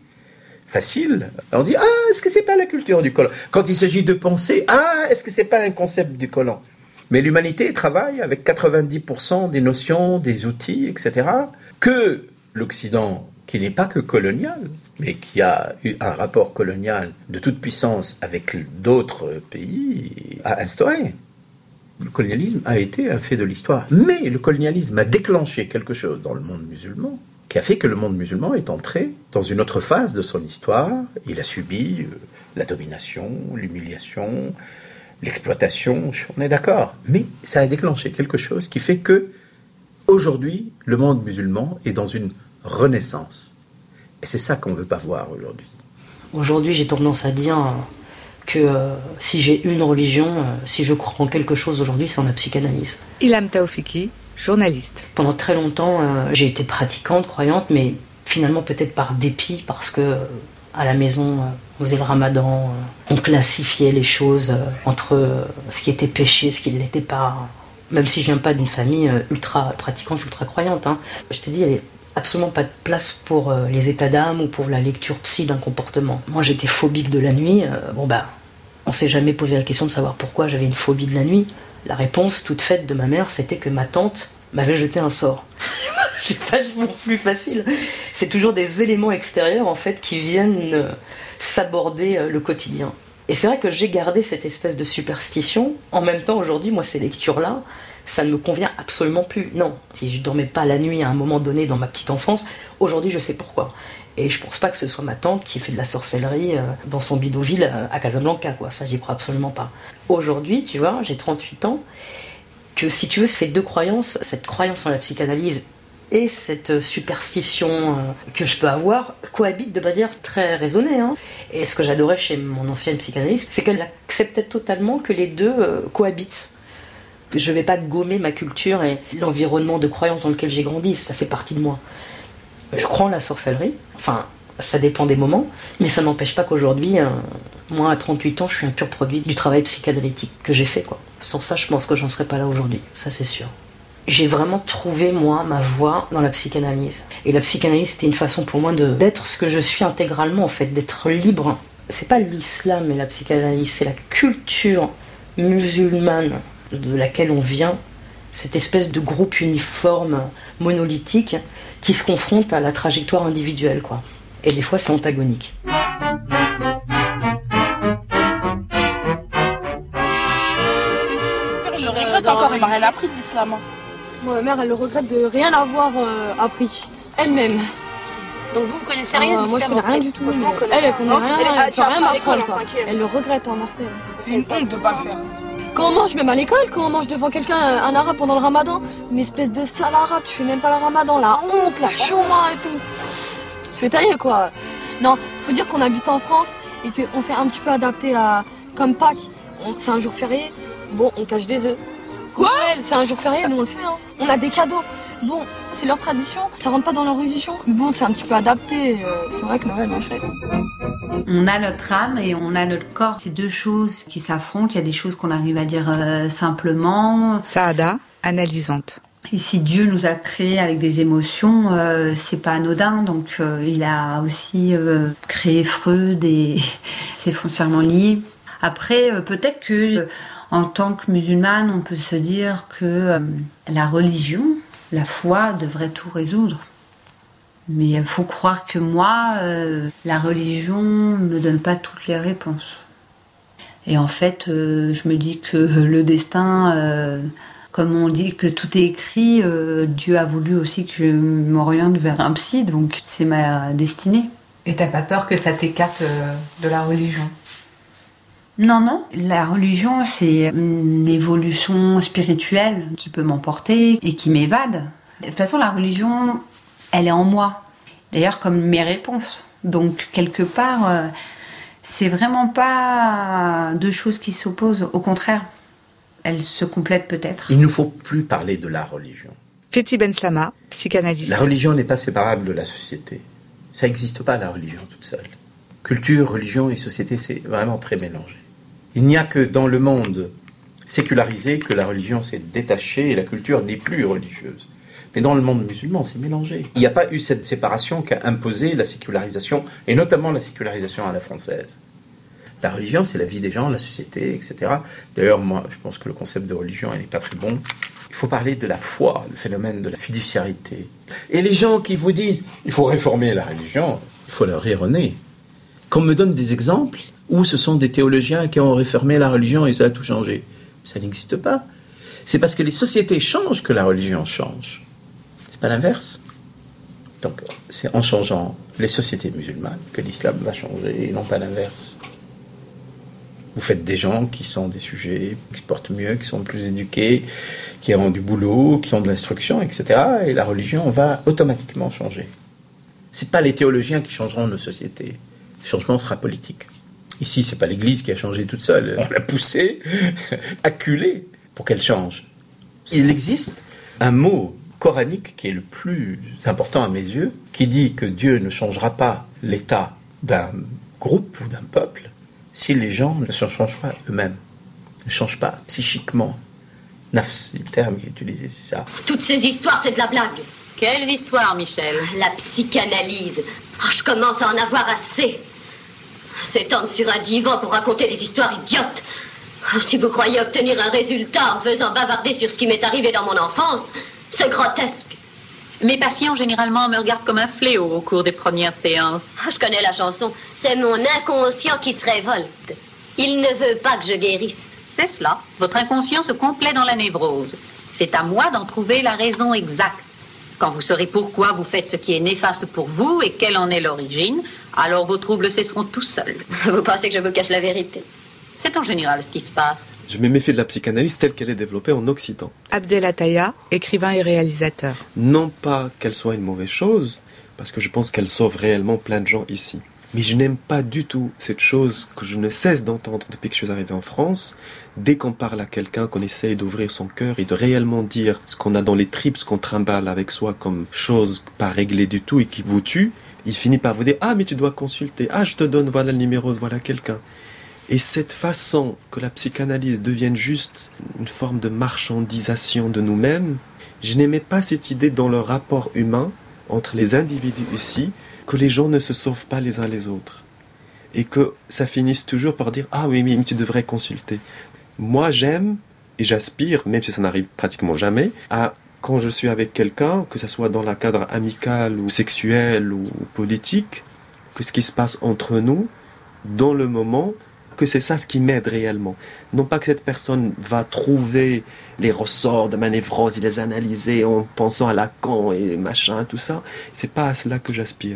facile, on dit « Ah, est-ce que c'est pas la culture du colon ?» Quand il s'agit de penser « Ah, est-ce que c'est pas un concept du colon ?» Mais l'humanité travaille avec 90% des notions, des outils, etc. que l'Occident, qui n'est pas que colonial, mais qui a eu un rapport colonial de toute puissance avec d'autres pays, a instauré. Le colonialisme a été un fait de l'histoire. Mais le colonialisme a déclenché quelque chose dans le monde musulman, qui a fait que le monde musulman est entré dans une autre phase de son histoire. Il a subi la domination, l'humiliation, l'exploitation, on est d'accord. Mais ça a déclenché quelque chose qui fait que, aujourd'hui, le monde musulman est dans une renaissance. Et c'est ça qu'on ne veut pas voir aujourd'hui. Aujourd'hui, j'ai tendance à dire que si j'ai une religion, si je crois en quelque chose aujourd'hui, c'est en la psychanalyse. Ilham Taoufiki, journaliste. Pendant très longtemps, j'ai été pratiquante, croyante, mais finalement peut-être par dépit, parce que à la maison, on faisait le ramadan, on classifiait les choses entre ce qui était péché, ce qui ne l'était pas. Même si je viens pas d'une famille ultra pratiquante, ultra croyante, je t'ai dit, il n'y avait absolument pas de place pour les états d'âme ou pour la lecture psy d'un comportement. Moi, j'étais phobique de la nuit, On s'est jamais posé la question de savoir pourquoi j'avais une phobie de la nuit. La réponse toute faite de ma mère, c'était que ma tante m'avait jeté un sort. C'est vachement plus facile. C'est toujours des éléments extérieurs en fait qui viennent s'aborder le quotidien. Et c'est vrai que j'ai gardé cette espèce de superstition. En même temps, aujourd'hui, moi, ces lectures-là, ça ne me convient absolument plus. Non, si je dormais pas la nuit à un moment donné dans ma petite enfance, aujourd'hui, je sais pourquoi. Et je pense pas que ce soit ma tante qui fait de la sorcellerie dans son bidonville à Casablanca, quoi. Ça, j'y crois absolument pas. Aujourd'hui, tu vois, j'ai 38 ans, que si tu veux, ces deux croyances, cette croyance en la psychanalyse et cette superstition que je peux avoir, cohabitent de manière très raisonnée. Hein. Et ce que j'adorais chez mon ancienne psychanalyste, c'est qu'elle acceptait totalement que les deux cohabitent. Je vais pas gommer ma culture et l'environnement de croyance dans lequel j'ai grandi, ça fait partie de moi. Je crois en la sorcellerie, enfin, ça dépend des moments, mais ça n'empêche pas qu'aujourd'hui, moi à 38 ans, je suis un pur produit du travail psychanalytique que j'ai fait, quoi. Sans ça, je pense que j'en serais pas là aujourd'hui, ça c'est sûr. J'ai vraiment trouvé, moi, ma voie dans la psychanalyse. Et la psychanalyse, c'était une façon pour moi d'être ce que je suis intégralement, en fait, d'être libre. C'est pas l'islam et la psychanalyse, c'est la culture musulmane de laquelle on vient, cette espèce de groupe uniforme, monolithique, qui se confronte à la trajectoire individuelle, quoi. Et des fois, c'est antagonique. Il le regrette encore, il m'a rien appris de l'islam. Moi, ma mère, elle le regrette de rien avoir appris, elle-même. Donc vous connaissez rien d'islam? Moi, je connais rien du tout. Elle connaît rien, elle peut rien m'apprendre, quoi. Elle le regrette en mortel. C'est une honte de pas le faire. Quand on mange, même à l'école, quand on mange devant quelqu'un, un arabe pendant le ramadan, une espèce de sale arabe, tu fais même pas le ramadan, la honte, la chouma et tout. Tu te fais tailler, quoi. Non, faut dire qu'on habite en France et qu'on s'est un petit peu adapté à... Comme Pâques, c'est un jour férié, bon, on cache des œufs. Quoi? C'est un jour férié, nous on le fait, hein. On a des cadeaux. Bon, c'est leur tradition, ça rentre pas dans leur religion. Mais bon, c'est un petit peu adapté, c'est vrai que Noël, on le fait. On a notre âme et on a notre corps. C'est deux choses qui s'affrontent. Il y a des choses qu'on arrive à dire simplement. Saada, analysante. Et si Dieu nous a créés avec des émotions, c'est pas anodin. Donc il a aussi créé Freud et c'est foncièrement lié. Après, peut-être que en tant que musulmane, on peut se dire que la religion, la foi devrait tout résoudre. Mais il faut croire que moi, la religion me donne pas toutes les réponses. Et en fait, je me dis que le destin, comme on dit que tout est écrit, Dieu a voulu aussi que je m'oriente vers un psy, donc c'est ma destinée. Et t'as pas peur que ça t'écarte de la religion? Non, non. La religion, c'est une évolution spirituelle qui peut m'emporter et qui m'évade. De toute façon, la religion, elle est en moi. D'ailleurs, comme mes réponses. Donc, quelque part, c'est vraiment pas deux choses qui s'opposent. Au contraire, elles se complètent peut-être. Il ne faut plus parler de la religion. Fethi Benslama, psychanalyste. La religion n'est pas séparable de la société. Ça n'existe pas, la religion toute seule. Culture, religion et société, c'est vraiment très mélangé. Il n'y a que dans le monde sécularisé que la religion s'est détachée et la culture n'est plus religieuse. Mais dans le monde musulman, c'est mélangé. Il n'y a pas eu cette séparation qu'a imposé la sécularisation, et notamment la sécularisation à la française. La religion, c'est la vie des gens, la société, etc. D'ailleurs, moi, je pense que le concept de religion, il n'est pas très bon. Il faut parler de la foi, le phénomène de la fiduciarité. Et les gens qui vous disent « il faut réformer la religion », il faut leur rire au nez. Qu'on me donne des exemples où ce sont des théologiens qui ont réformé la religion et ça a tout changé. Ça n'existe pas. C'est parce que les sociétés changent que la religion change. C'est pas l'inverse. Donc, c'est en changeant les sociétés musulmanes que l'islam va changer et non pas l'inverse. Vous faites des gens qui sont des sujets, qui se portent mieux, qui sont plus éduqués, qui ont du boulot, qui ont de l'instruction, etc. Et la religion va automatiquement changer. C'est pas les théologiens qui changeront nos sociétés. Le changement sera politique. Ici, c'est pas l'Église qui a changé toute seule. On l'a poussée, acculée, pour qu'elle change. Il existe un mot coranique qui est le plus important à mes yeux, qui dit que Dieu ne changera pas l'état d'un groupe ou d'un peuple si les gens ne se changent pas eux-mêmes, ne changent pas psychiquement. Nafs, le terme qui est utilisé, c'est ça. Toutes ces histoires, c'est de la blague. Quelles histoires, Michel? La psychanalyse. Oh, je commence à en avoir assez. S'étendre sur un divan pour raconter des histoires idiotes. Si vous croyez obtenir un résultat en faisant bavarder sur ce qui m'est arrivé dans mon enfance, c'est grotesque. Mes patients, généralement, me regardent comme un fléau au cours des premières séances. Je connais la chanson. C'est mon inconscient qui se révolte. Il ne veut pas que je guérisse. C'est cela. Votre inconscient se complaît dans la névrose. C'est à moi d'en trouver la raison exacte. Quand vous saurez pourquoi vous faites ce qui est néfaste pour vous et quelle en est l'origine, alors vos troubles cesseront tout seuls. Vous pensez que je vous cache la vérité? C'est en général ce qui se passe. Je me méfie de la psychanalyse telle qu'elle est développée en Occident. Abdel Attaya, écrivain et réalisateur. Non pas qu'elle soit une mauvaise chose, parce que je pense qu'elle sauve réellement plein de gens ici. Mais je n'aime pas du tout cette chose que je ne cesse d'entendre depuis que je suis arrivé en France. Dès qu'on parle à quelqu'un, qu'on essaye d'ouvrir son cœur et de réellement dire ce qu'on a dans les tripes, ce qu'on trimballe avec soi comme chose pas réglée du tout et qui vous tue, il finit par vous dire « Ah, mais tu dois consulter. Ah, je te donne, voilà le numéro, voilà quelqu'un. » Et cette façon que la psychanalyse devienne juste une forme de marchandisation de nous-mêmes, je n'aimais pas cette idée dans le rapport humain entre les individus ici, que les gens ne se sauvent pas les uns les autres. Et que ça finisse toujours par dire « Ah oui, mais tu devrais consulter ». Moi, j'aime et j'aspire, même si ça n'arrive pratiquement jamais, à quand je suis avec quelqu'un, que ce soit dans le cadre amical ou sexuel ou politique, que ce qui se passe entre nous, dans le moment, que c'est ça ce qui m'aide réellement. Non pas que cette personne va trouver les ressorts de ma névrose et les analyser en pensant à Lacan et machin, tout ça. C'est pas à cela que j'aspire.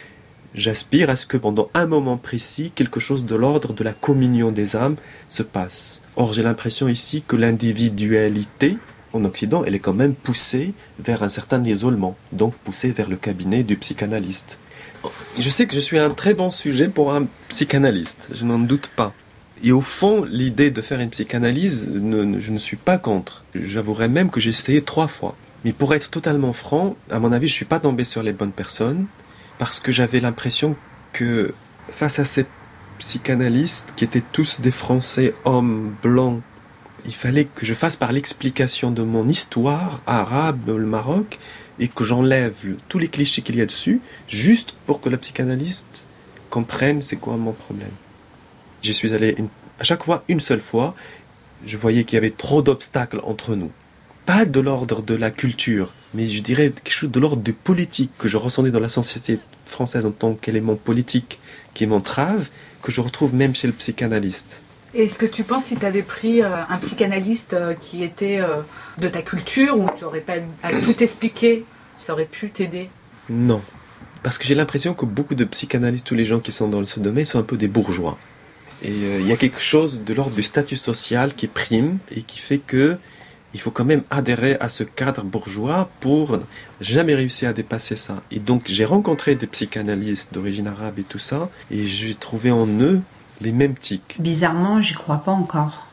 J'aspire à ce que pendant un moment précis, quelque chose de l'ordre de la communion des âmes se passe. Or, j'ai l'impression ici que l'individualité, en Occident, elle est quand même poussée vers un certain isolement, donc poussée vers le cabinet du psychanalyste. Je sais que je suis un très bon sujet pour un psychanalyste, je n'en doute pas. Et au fond, l'idée de faire une psychanalyse, je ne suis pas contre. J'avouerais même que j'ai essayé 3 fois. Mais pour être totalement franc, à mon avis, je ne suis pas tombé sur les bonnes personnes, parce que j'avais l'impression que face à ces psychanalystes, qui étaient tous des Français hommes blancs, il fallait que je fasse par l'explication de mon histoire arabe, le Maroc, et que j'enlève tous les clichés qu'il y a dessus, juste pour que le psychanalyste comprenne c'est quoi mon problème. J'y suis allé à chaque fois, une seule fois, je voyais qu'il y avait trop d'obstacles entre nous. Pas de l'ordre de la culture, mais je dirais quelque chose de l'ordre du politique que je ressentais dans la société française en tant qu'élément politique qui m'entrave, que je retrouve même chez le psychanalyste. Est-ce que tu penses, si tu avais pris un psychanalyste qui était de ta culture, où tu n'aurais pas à tout expliquer, ça aurait pu t'aider? Non, parce que j'ai l'impression que beaucoup de psychanalystes, tous les gens qui sont dans ce domaine, sont un peu des bourgeois. Et il y a quelque chose de l'ordre du statut social qui prime et qui fait que il faut quand même adhérer à ce cadre bourgeois pour jamais réussir à dépasser ça. Et donc j'ai rencontré des psychanalystes d'origine arabe et tout ça, et j'ai trouvé en eux les mêmes tics. Bizarrement, j'y crois pas encore.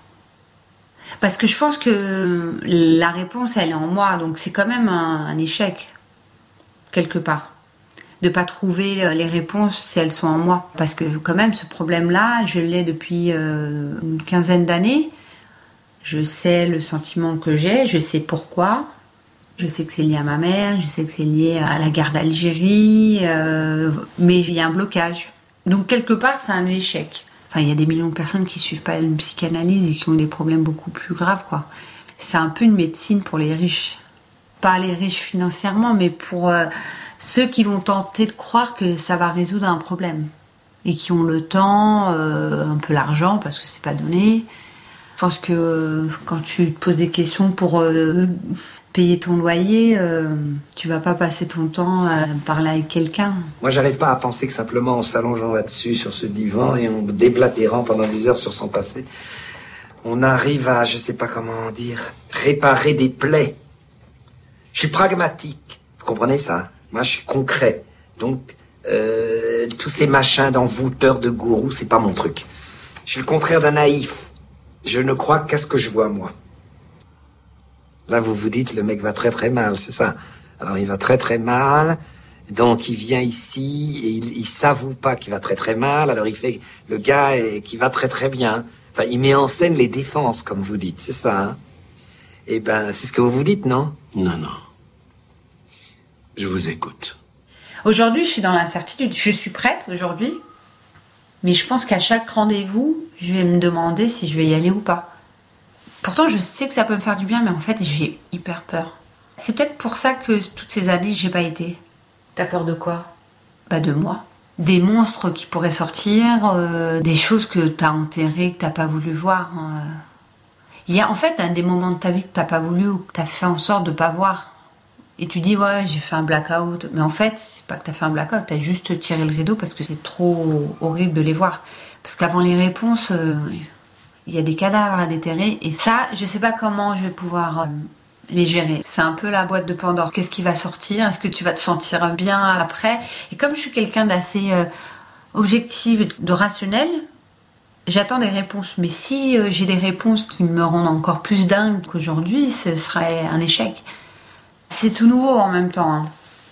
Parce que je pense que la réponse, elle est en moi, donc c'est quand même un échec, quelque part. De pas trouver les réponses si elles sont en moi. Parce que quand même, ce problème-là, je l'ai depuis une quinzaine d'années. Je sais le sentiment que j'ai, je sais pourquoi. Je sais que c'est lié à ma mère, je sais que c'est lié à la guerre d'Algérie, mais il y a un blocage. Donc quelque part, c'est un échec. Enfin, il y a des millions de personnes qui suivent pas une psychanalyse et qui ont des problèmes beaucoup plus graves, quoi. C'est un peu une médecine pour les riches. Pas les riches financièrement, mais pour ceux qui vont tenter de croire que ça va résoudre un problème. Et qui ont le temps, un peu l'argent, parce que c'est pas donné. Je pense que quand tu te poses des questions pour payer ton loyer, tu vas pas passer ton temps à parler avec quelqu'un. Moi, j'arrive pas à penser que simplement en s'allongeant là-dessus, sur ce divan, et en déblatérant pendant 10 heures sur son passé, on arrive à, je sais pas comment dire, réparer des plaies. Je suis pragmatique. Vous comprenez ça? Moi, je suis concret. Donc, tous ces machins d'envoûteurs, de gourous, c'est pas mon truc. Je suis le contraire d'un naïf. Je ne crois qu'à ce que je vois, moi. Là, vous vous dites, le mec va très très mal, c'est ça. Alors, il va très très mal, donc il vient ici, et il s'avoue pas qu'il va très très mal, alors il fait le gars qui va très très bien. Enfin, il met en scène les défenses, comme vous dites, c'est ça, hein? Eh ben, c'est ce que vous vous dites, non? Non, non. Je vous écoute. Aujourd'hui, je suis dans l'incertitude. Je suis prête, aujourd'hui, Mais je pense qu'à chaque rendez-vous, je vais me demander si je vais y aller ou pas. Pourtant, je sais que ça peut me faire du bien, mais en fait, j'ai hyper peur. C'est peut-être pour ça que toutes ces années, j'ai pas été. T'as peur de quoi ? Bah de moi. Des monstres qui pourraient sortir, des choses que t'as enterrées, que t'as pas voulu voir. Il y a en fait des moments de ta vie que t'as pas voulu ou que t'as fait en sorte de pas voir. Et tu dis ouais j'ai fait un blackout. Mais en fait c'est pas que t'as fait un blackout, t'as juste tiré le rideau parce que c'est trop horrible de les voir. Parce qu'avant les réponses, il y a des cadavres à déterrer. Et ça, je sais pas comment je vais pouvoir les gérer. C'est un peu la boîte de Pandore. Qu'est-ce qui va sortir ? Est-ce que tu vas te sentir bien après ? Et comme je suis quelqu'un d'assez objectif, de rationnel, j'attends des réponses. Mais si j'ai des réponses qui me rendent encore plus dingue qu'aujourd'hui, ce serait un échec. C'est tout nouveau en même temps. Hein.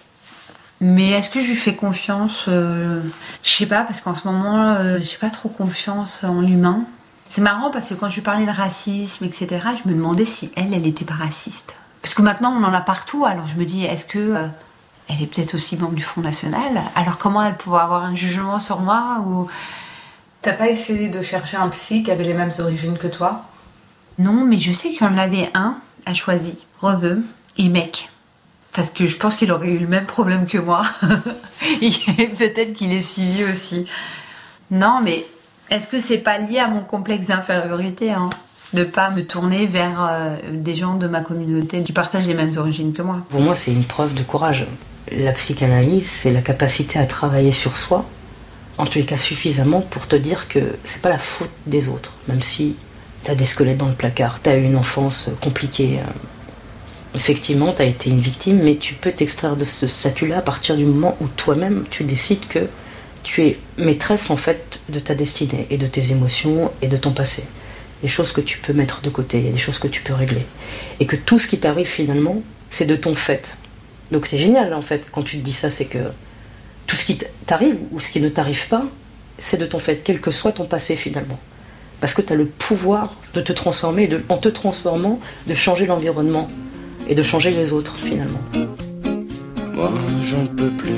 Mais est-ce que je lui fais confiance ? Je sais pas, parce qu'en ce moment, j'ai pas trop confiance en l'humain. C'est marrant parce que quand je lui parlais de racisme, etc., je me demandais si elle était pas raciste. Parce que maintenant, on en a partout, alors je me dis, est-ce que elle est peut-être aussi membre du Front National ? Alors comment elle pourrait avoir un jugement sur moi ou... T'as pas essayé de chercher un psy qui avait les mêmes origines que toi ? Non, mais je sais qu'il y en avait un à choisi, Rebeu et mec. Parce que je pense qu'il aurait eu le même problème que moi. Et peut-être qu'il est suivi aussi. Non, mais est-ce que c'est pas lié à mon complexe d'infériorité, hein, de pas me tourner vers des gens de ma communauté qui partagent les mêmes origines que moi ? Pour moi, c'est une preuve de courage. La psychanalyse, c'est la capacité à travailler sur soi, en tous les cas suffisamment pour te dire que c'est pas la faute des autres, même si t'as des squelettes dans le placard, t'as eu une enfance compliquée. Effectivement, tu as été une victime, mais tu peux t'extraire de ce statut-là à partir du moment où toi-même, tu décides que tu es maîtresse, en fait, de ta destinée et de tes émotions et de ton passé. Des choses que tu peux mettre de côté, il y a des choses que tu peux régler. Et que tout ce qui t'arrive, finalement, c'est de ton fait. Donc c'est génial, en fait, quand tu te dis ça, c'est que tout ce qui t'arrive ou ce qui ne t'arrive pas, c'est de ton fait, quel que soit ton passé, finalement. Parce que tu as le pouvoir de te transformer, en te transformant, de changer l'environnement. Et de changer les autres, finalement. Moi, j'en peux plus.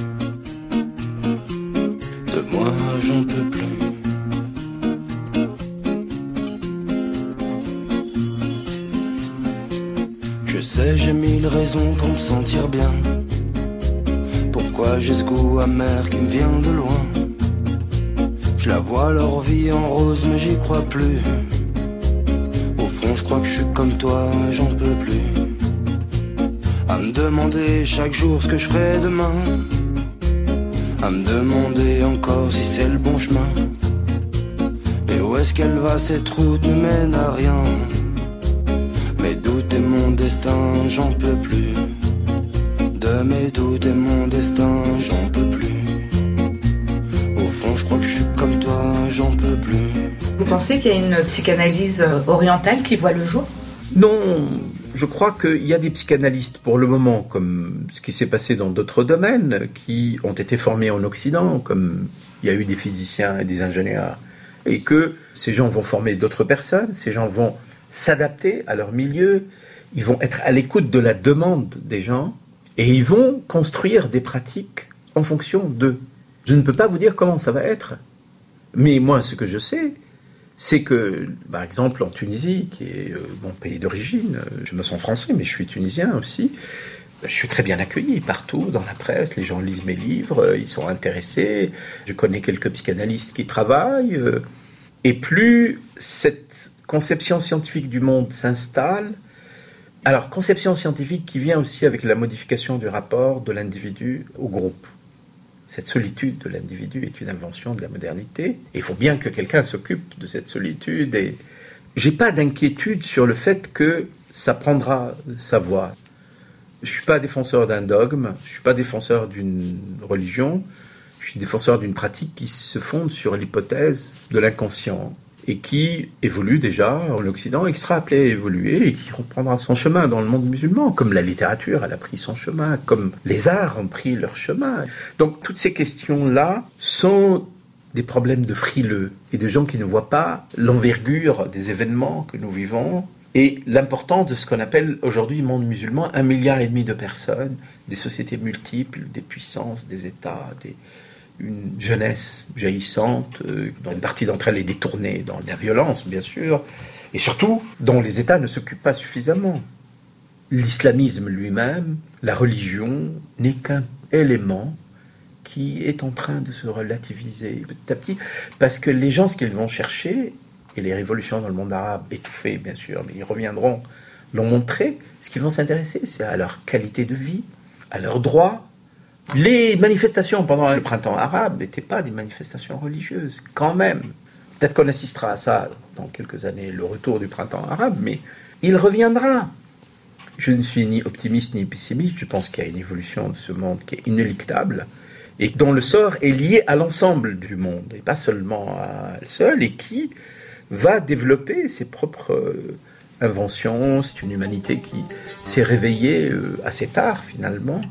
De moi, j'en peux plus. Je sais, j'ai mille raisons pour me sentir bien. Pourquoi j'ai ce goût amer qui me vient de loin. Je la vois leur vie en rose, mais j'y crois plus. Au fond, je crois que je suis comme toi, j'en peux plus. À me demander chaque jour ce que je ferai demain. À me demander encore si c'est le bon chemin. Et où est-ce qu'elle va, cette route ne mène à rien. Mes doutes et mon destin, j'en peux plus. De mes doutes et mon destin, j'en peux plus. Au fond, je crois que je suis comme toi, j'en peux plus. Vous pensez qu'il y a une psychanalyse orientale qui voit le jour ? Non. Je crois qu'il y a des psychanalystes pour le moment, comme ce qui s'est passé dans d'autres domaines, qui ont été formés en Occident, comme il y a eu des physiciens et des ingénieurs, et que ces gens vont former d'autres personnes, ces gens vont s'adapter à leur milieu, ils vont être à l'écoute de la demande des gens, et ils vont construire des pratiques en fonction d'eux. Je ne peux pas vous dire comment ça va être, mais moi, ce que je sais, c'est que, par exemple, en Tunisie, qui est mon pays d'origine, je me sens français, mais je suis tunisien aussi, je suis très bien accueilli partout, dans la presse, les gens lisent mes livres, ils sont intéressés, je connais quelques psychanalystes qui travaillent, et plus cette conception scientifique du monde s'installe, alors conception scientifique qui vient aussi avec la modification du rapport de l'individu au groupe. Cette solitude de l'individu est une invention de la modernité. Il faut bien que quelqu'un s'occupe de cette solitude. Et j'ai pas d'inquiétude sur le fait que ça prendra sa voie. Je suis pas défenseur d'un dogme, je suis pas défenseur d'une religion, je suis défenseur d'une pratique qui se fonde sur l'hypothèse de l'inconscient et qui évolue déjà en Occident et qui sera appelé à évoluer et qui reprendra son chemin dans le monde musulman, comme la littérature elle a pris son chemin, comme les arts ont pris leur chemin. Donc toutes ces questions-là sont des problèmes de frileux et de gens qui ne voient pas l'envergure des événements que nous vivons et l'importance de ce qu'on appelle aujourd'hui le monde musulman, 1,5 milliard de personnes, des sociétés multiples, des puissances, des États, une jeunesse jaillissante, dont une partie d'entre elles est détournée dans la violence, bien sûr, et surtout dont les États ne s'occupent pas suffisamment. L'islamisme lui-même, la religion, n'est qu'un élément qui est en train de se relativiser petit à petit, parce que les gens, ce qu'ils vont chercher, et les révolutions dans le monde arabe, étouffées bien sûr, mais ils reviendront, l'ont montré, ce qu'ils vont s'intéresser, c'est à leur qualité de vie, à leurs droits. Les manifestations pendant le printemps arabe n'étaient pas des manifestations religieuses, quand même. Peut-être qu'on assistera à ça dans quelques années, le retour du printemps arabe, mais il reviendra. Je ne suis ni optimiste ni pessimiste, je pense qu'il y a une évolution de ce monde qui est inéluctable, et dont le sort est lié à l'ensemble du monde, et pas seulement à elle seule, et qui va développer ses propres inventions. C'est une humanité qui s'est réveillée assez tard, finalement.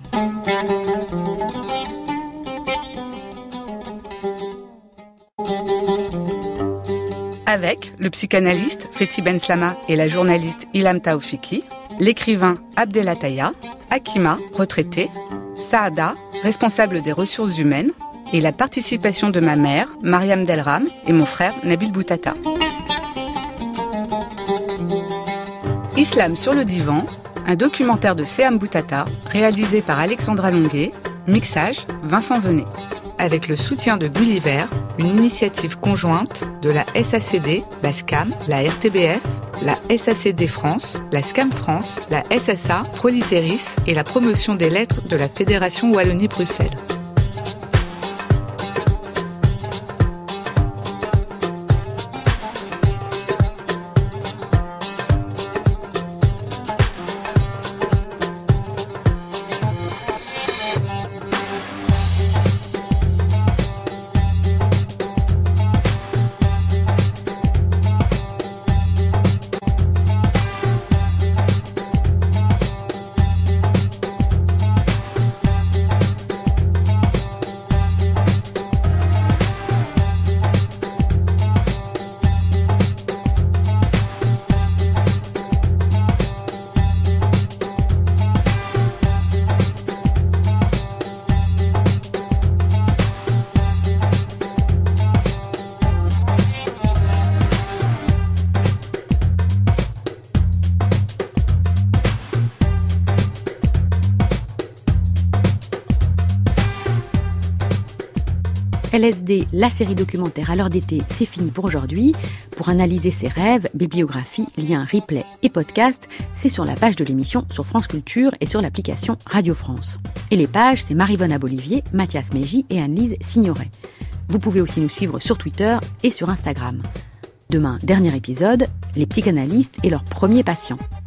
Avec le psychanalyste Fethi Benslama et la journaliste Ilham Taoufiki, l'écrivain Abdelataya, Hakima, retraitée, Saada, responsable des ressources humaines, et la participation de ma mère, Mariam Delram, et mon frère, Nabil Boutata. Islam sur le divan, un documentaire de Seham Boutata, réalisé par Alexandra Longuet, mixage Vincent Venet. Avec le soutien de Gulliver, une initiative conjointe de la SACD, la SCAM, la RTBF, la SACD France, la SCAM France, la SSA, Proliteris et la promotion des lettres de la Fédération Wallonie-Bruxelles. LSD, la série documentaire à l'heure d'été, c'est fini pour aujourd'hui. Pour analyser ses rêves, bibliographie, liens, replay et podcast, c'est sur la page de l'émission sur France Culture et sur l'application Radio France. Et les pages, c'est Maryvonne Abolivier, Mathias Meji et Anne-Lise Signoret. Vous pouvez aussi nous suivre sur Twitter et sur Instagram. Demain, dernier épisode, les psychanalystes et leurs premiers patients.